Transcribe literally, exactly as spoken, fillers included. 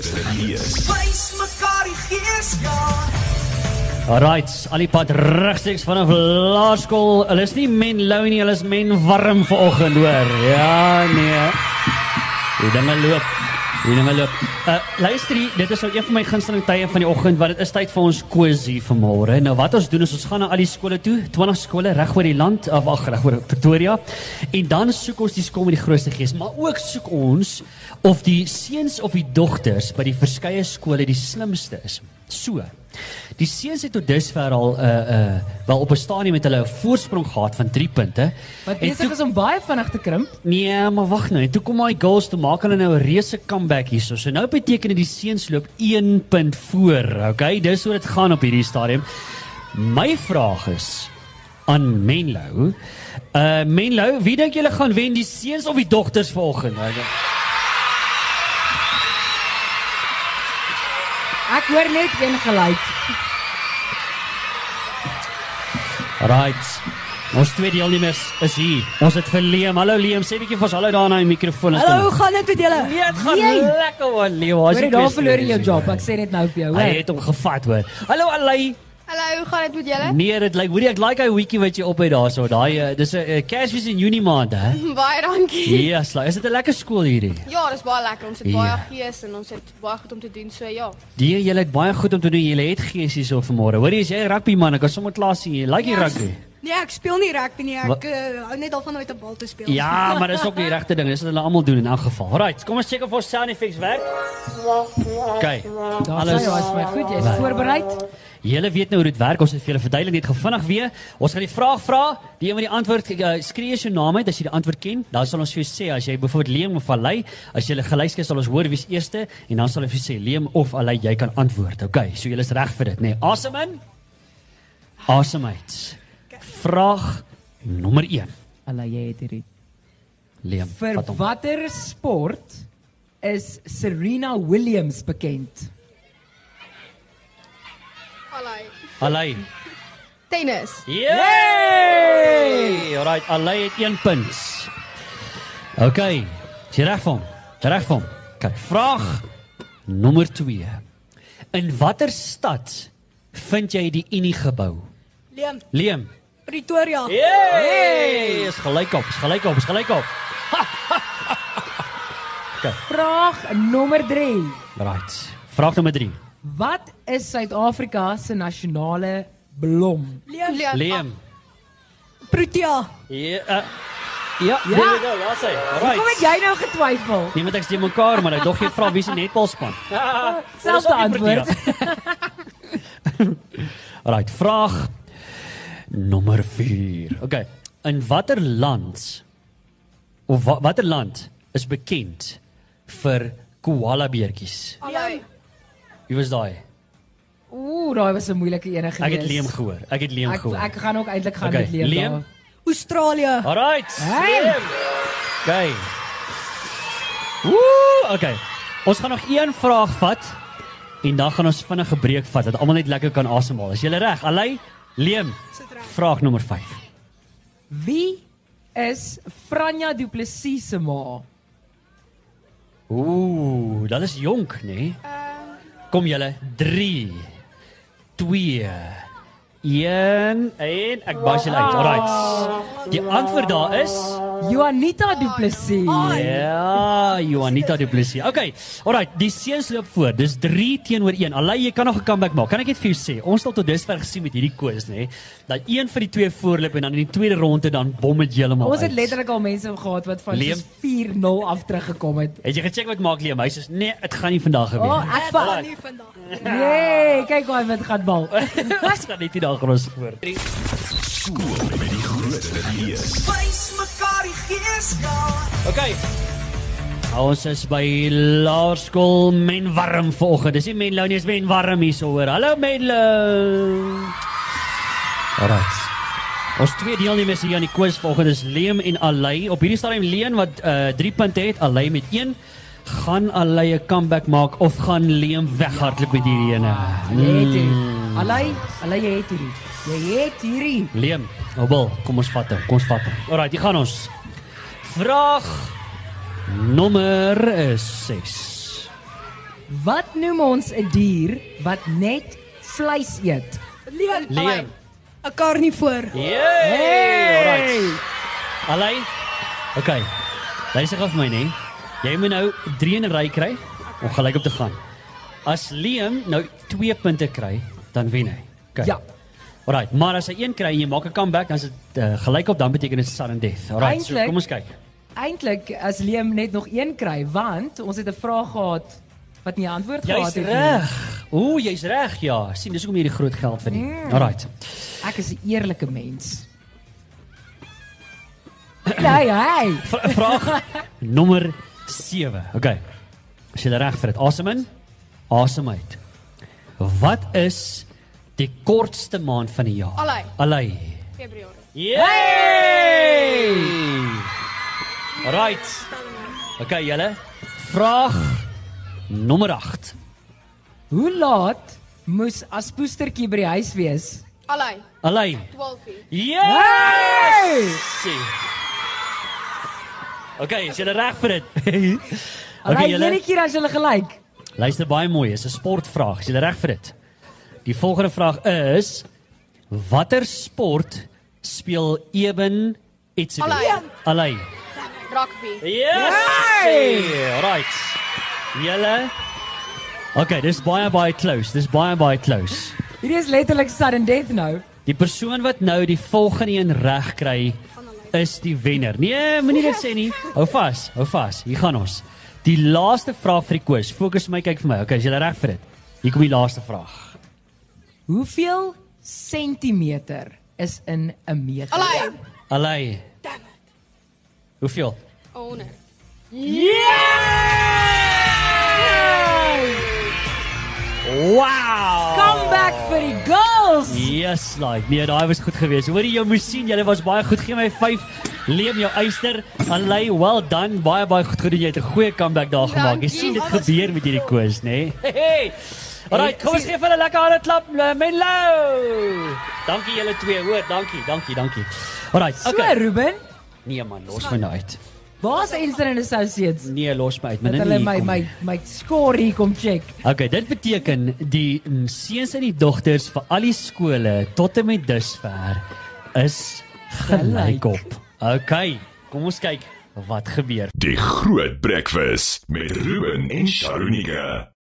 groot dit is. Wys mekaar die gees, ja. Alright, al die pad rechtstreeks vanaf laerskool. Hulle is nie men lou nie, hulle is men warm vanoggend, hoor. Ja, nee. Die dinge loop. Die dinge loop. Uh, luister hier, dit is ook een van my gunsteling tye van die oggend, want dit is tyd vir ons quizie vanmôre. Nou wat ons doen is, ons gaan na al die skole toe, twintig skole reg oor die land, of ag, reg oor Pretoria, en dan soek ons die skool met die grootste gees, maar ook soek ons of die seuns of die dogters by die verskeie skole die slimste is. So. Die seuns het tot dusver al uh, uh, wel op 'n stadium met hulle 'n voorsprong gehad van drie punte. Wat besig is om baie vinnig te krimp. Nee, maar wag nou. En toe kom daai girls toe maak hulle nou 'n reuse comeback hierso. So nou beteken dit die seuns loop een punt voor. Okay, dis hoe dit gaan op hierdie stadium. My vraag is aan Menlo. Uh Menlo, wie dink julle gaan wen, die seuns of die dogters vanoggend? Ek hoor net een geluid. Right. Ons twee deelnemers is hier. Ons het vir Liam. Hallo Liam, sê 'n bietjie vir ons hallo daar na die mikrofoon. Hallo, hoe gaan dit met julle? Nee, het gaan Nee. lekker hoor, Liam. Hoor jy daar verloor jy jou job. Ek sê dit nou vir jou, Hy hoor. het hom gevat hoor. Hallo Alay. Hallo, hoe gaan dit met julle? Nee, dit lyk, hoorie, ek like hy weekie wat jy op het daarso. Daai uh, dis 'n uh, Kersfees in Junie maand, hè? Baie dankie. Ja, yes, is dit 'n lekker skool hierdie? Ja, dis baie lekker. Ons het Ja. baie gees en ons het baie goed om te doen, so ja. Die julle het baie goed om te doen. Julle het gees hierso vanmôre. Hoorie, is jy 'n rugby man? Ek kan sommer klaar sien jy like die rugby. Nee, ek speel nie rugby nie. Wat? Ek uh, hou net al van om met 'n bal te speel. Ja, maar dis ook die regte ding. Dis wat hulle almal doen in elk geval. Alright, kom ons check of ons sound effects werk. Okay. Daar Alles sê jy was baie goed, jy is voorbereid. Julle weet nou hoe dit werk. Ons het vir julle verduidelik net gevinnig weer. Ons gaan die vraag vra. Die een met die antwoord, uh, skree eens jou naam uit as jy die antwoord ken. Dan sal ons vir jou sê as jy byvoorbeeld Liam of Alay, as jy geluister sal ons hoor wie's eerste en dan sal ons vir jou sê Liam of Alay, jy kan antwoord. Okay, so julle is reg vir dit, nê? Nee. Awesome in? Awesome uit. Vraag nommer een. Alay, jy het hierdie. Liam, Vir vat hom. watter sport is Serena Williams bekend? Hallo. Alay. Tennis. Yay! Alright, Alay het een punt. Okay, is jy reg vir hom? Reg vir hom. Okay, vraag nommer twee. In watter stad vind jy die Unie gebou? Liam, Liam. Pretoria. Yay! Is gelyk op, is gelyk op, is gelyk op. Vraag nommer drie. Right. Vraag nommer drie. Wat is Suid-Afrika se nasionale blom? Liam, Liam. Liam. Protea. Ja, uh, ja, there we go, daar's hy. Hoekom het Alright. jy nou getwyfel? Nee, want ek sê mekaar, maar ek dog jy vra wie se netbalspan. Selfde antwoord. Alright, vraag nommer vier. Okay, in watter land of wa watter land is bekend vir koala beertjies? Hallo. Wie was daai? Ooh, daai was 'n moeilike ene gewees. Ek het Liam gehoor. Ek het Liam Ek gehoor. ek gaan ook eintlik gaan Okay, met Liam. Liam? daar. Australië. Alright. Hey. Liam. Okay. Woe, okay. Ons gaan nog een vraag vat en dan gaan ons vinnig 'n breek vat dat almal net lekker kan asemhaal. Is julle reg? Alay, Liam. Vraag nommer vyf. Wie is Franja Du Plessis se ma? Ooh, dat is jonk, nê? Nee? Kom julle, drie, twee, een, en ek bas julle uit. Alright. Die antwoord daar is Juanita Du Plessis. ja, Juanita Du Plessis. Okay, alright, die seuns loop voor. Dis drie teenoor een. Alay, jy kan nog 'n comeback maak. Kan ek net vir jou sê, ons het al tot dusver gesien met hierdie quiz, nê, dat een van die twee voorloop en dan in die tweede ronde dan bom dit heeltemal Ons het uit. letterlik al mense gehad wat van Liam? soos vier nul af teruggekom het. Het jy gecheck wat maak Liam? Hy sê nee, dit gaan nie vandag gebeur Oh, nie. ek Val val. nie vandag. Nee, kyk hoe hy met gaan bal. Ons gaan net nie daar gerus voor. Skool met die groot dit is. Wys mekaar die gees, ja. Okay. Ons is by laerskool Menwarm vanoggend. Dis nie Menlou nie, is Menwarm hierso hoor. Hallo Menlou. Alright. Ons twee deelnemers hier aan die quiz vanoggend is Liam en Alay. Op hierdie stadium Liam wat uh, drie punte het, Alay met een. Gaan Alay 'n comeback maak of gaan Liam weghardloop met hierdie ene? Jy het hierdie. Alay, alay jy het hierdie. Jy het hierdie. Liam, Obel, kom ons vat hom, kom ons vat hom. Alright, hier gaan ons. Vraag nommer ses. Wat noem ons 'n dier wat net vleis eet? Leon. Leon. 'n Karnivoor. Yay! Alright. Alai. Okay. Luister gou vir my, nee. Jy moet nou drie in 'n ry kry om gelyk op te gaan. As Liam nou twee punte kry, dan wen hy. Okay. Ja. Alright, maar as hy een kry en jy maak 'n comeback, dan is dit uh, gelyk op, dan beteken dit sudden death. Alright, so Eintlik- kom ons kyk. Eintlik as Liam net nog een kry, want ons het 'n vraag gehad wat nie 'n antwoord gehad Jy's het nie. reg. Ooh, jy's reg, ja. Sien, dis hoekom jy die groot geld verdien. Mm. Alright. Ek is 'n eerlike mens. Nee, hey. V- Vraag nommer sewe. Okay. As jy reg vir dit. Asem in. Asem uit. Wat is die kortste maand van die jaar? Alai. Alai. Februarie. Yay! Right. Okay, julle. Vraag nommer agt. Hoe laat moes as poestertjie by die huis wees? Alai. Alai. twaalf uur. Yes! Okay, is julle reg vir dit? Alai, Okay, julle. enige keer as hulle gelyk. Luister baie mooi, is 'n sportvraag. Is jy reg vir dit? Die volgende vraag is: watter sport speel Eben Etzebeth? Alai. Alai. Rugby. Yes! Hey! Right. Julle. Okay, dis baie baie close. Dis baie baie close. Hierdie is letterlik sudden death nou. Die persoon wat nou die volgende een reg kry is die wenner. Nee, moenie dit sê nie. Hou vas, hou vas. Hier gaan ons. Die laaste vraag vir die quiz. Fokus my, kyk vir my. Okay, is jy reg vir dit? Hier kom die laaste vraag. Hoeveel sentimeter is in 'n meter? Alai. Alai. Hoeveel? honderd. Wow! Comeback vir die girls. Yes, like. Nee, daai was goed geweest. Hoor jy jou moes sien, julle was baie goed. Gee my vyf. Leem jou eyster. Alai, well done. Baie baie goed gedoen. Jy het 'n goeie comeback daar gemaak. Jy Dankie. sien dit gebeur met hierdie quiz, né? Nee? Hey. Alright, kom ons gee vir 'n lekker harde klap. Menlo. Dankie julle twee, hoor. Dankie, dankie, dankie. Alright, So, okay. Ruben, Nee man, los my nou uit. waar's Elster and Associates? Nee, los my uit. Dat Man, hulle nie my kom my nie. my score hier kom check. Okay, dit beteken die mm, seuns en die dogters vir al die skole tot en met dusver is gelyk op. Okay, kom ons kyk wat gebeur. Die Groot Breakfast met Ruben en Sharonika.